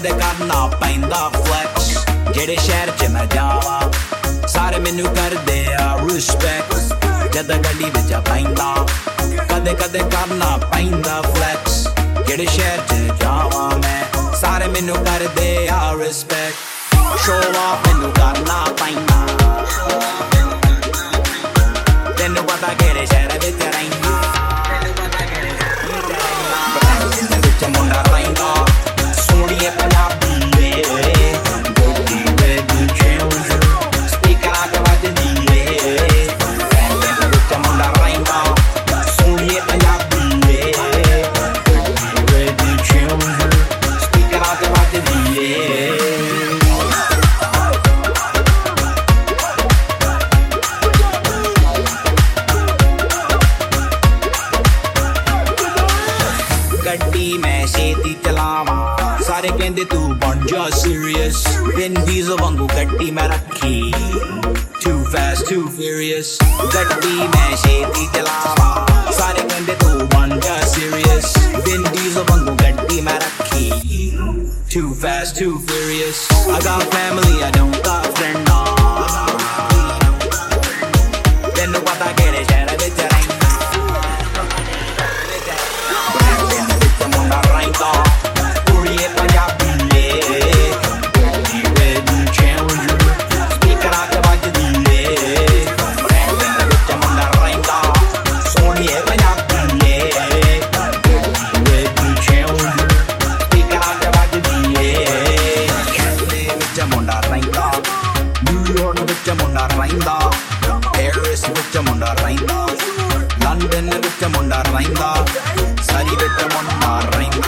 ਕਦੇ ਕਰਨਾ ਪੈਂਦਾ flex ਜਿਹੜੇ ਸ਼ਹਿਰ 'ਚ ਮੈਂ ਜਾਵਾਂ ਸਾਰੇ ਮੈਨੂੰ ਕਰਦੇ ਆ respect ਜਦ ਗੱਡੀ ਵਿੱਚ ਪੈਂਦਾ ਕਦੇ ਕਦੇ ਕਰਨਾ ਪੈਂਦਾ flex ਜਿਹੜੇ ਸ਼ਹਿਰ 'ਚ ਜਾਵਾਂ ਮੈਂ ਸਾਰੇ ਮੈਨੂੰ ਕਰਦੇ ਆ respect show off ਮੈਨੂੰ ਕਰਨਾ ਪੈਂਦਾ ਤੈਨੂੰ ਪਤਾ ਕਿਹੜੇ ਸ਼ਹਿਰ ਵਿੱਚ ਰਹਿੰਦਾ ਮੁੰਡਾ ਰਹਿੰਦਾ ਸੋਹਣੀਏ ਪੰਜਾਬੀ ਵੇ ਗੋਡੀ ਵੇਦੀ ਚੇਂਜਰ ਸਪੀਕਰਾਂ 'ਚ ਵੱਜਦੀ ਵੇ ਮੁੰਡਾ ਰਹਿੰਦਾ ਸੋਹਣੀਏ ਪੰਜਾਬੀ ਵੇ ਗੋਡੀ ਵੇਦੀ ਚੇਂਜਰ ਸਪੀਕਰਾਂ 'ਚ ਵੱਜਦੀ ਵੇ ਗੱਡੀ ਮੈਂ ਛੇਤੀ ਚਲਾਵਾਂ ਸਾਰੇ ਕਹਿੰਦੇ ਤੂੰ ਬਣ ਜਾ serious Vin Diesel ਵਾਂਗੂ ਗੱਡੀ ਮੈਂ ਰੱਖੀ too fast too furious ਗੱਡੀ ਮੈਂ ਛੇਤੀ ਚਲਾਵਾਂ ਸਾਰੇ ਕਹਿੰਦੇ ਤੂੰ ਬਣ ਜਾ serious Vin Diesel ਵਾਂਗੂ ਗੱਡੀ ਮੈਂ ਰੱਖੀ too fast too furious I got family I don't got friends ਤੈਨੂੰ ਪਤਾ ਕਿਹੜੇ ਸ਼ਹਿਰ ਵਿੱਚ ਰਹਿੰਦਾ ਮੁੰਡਾ ਰਹਿੰਦਾ ਕੁੜੀਏ ਪੰਜਾਬੀ ਵੇ ਗੋਡੀ ਵੇਦੀ ਚੇਂਜਰ ਸਪੀਕਰਾਂ 'ਚ ਵੱਜਦੀ ਵੇ ਮੁੰਡਾ ਰਹਿੰਦਾ ਸੋਹਣੀਏ ਪੰਜਾਬੀ ਵੇ ਗੋਡੀ ਵੇਦੀ ਚੇਂਜਰ ਸਪੀਕਰਾਂ 'ਚ ਵੱਜਦੀ ਵੇ ਕੈਨੇਡਾ ਵਿੱਚ ਮੁੰਡਾ ਰਹਿੰਦਾ ਨਿਊਯਾਰਕ ਵਿੱਚ ਮੁੰਡਾ ਰਹਿੰਦਾ ਪੈਰਿਸ ਵਿੱਚ ਮੁੰਡਾ ਰਹਿੰਦਾ ਲੰਡਨ ਵਿੱਚ ਮੁੰਡਾ ਰਹਿੰਦਾ ਸਾਰੀ ਵਿੱਚ ਮੁੰਡਾ ਰਹਿੰਦਾ